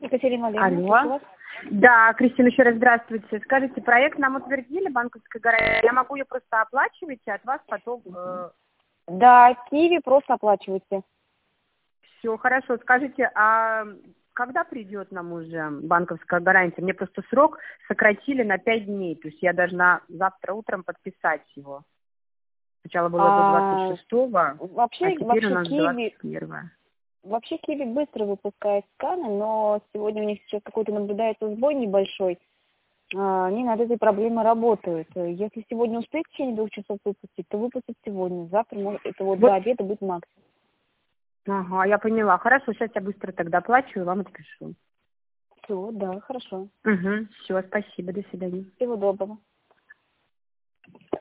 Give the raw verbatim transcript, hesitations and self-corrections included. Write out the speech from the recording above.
Екатерина Валерьевна, Алло. слушаю вас. Да, Кристина, еще раз здравствуйте. Скажите, проект нам утвердили, банковская гарантия. Я могу ее просто оплачивать, и от вас потом... Э... Да, Киви просто оплачивайте. Все, хорошо. Скажите, а когда придет нам уже банковская гарантия? Мне просто срок сократили на пять дней. То есть я должна завтра утром подписать его. Сначала было до двадцать шестого, Вообще, а теперь вообще у нас Киви... двадцать первого. Вообще Киви быстро выпускает сканы, но сегодня у них сейчас какой-то наблюдается сбой небольшой. Они над этой проблемой работают. Если сегодня успеют в течение двух часов выпустить, то выпустят сегодня. Завтра, может, это вот, вот до обеда будет максимум. Ага, я поняла. Хорошо, сейчас я быстро тогда оплачу и вам отпишу. Все, да, хорошо. Угу, все, спасибо, до свидания. Всего доброго.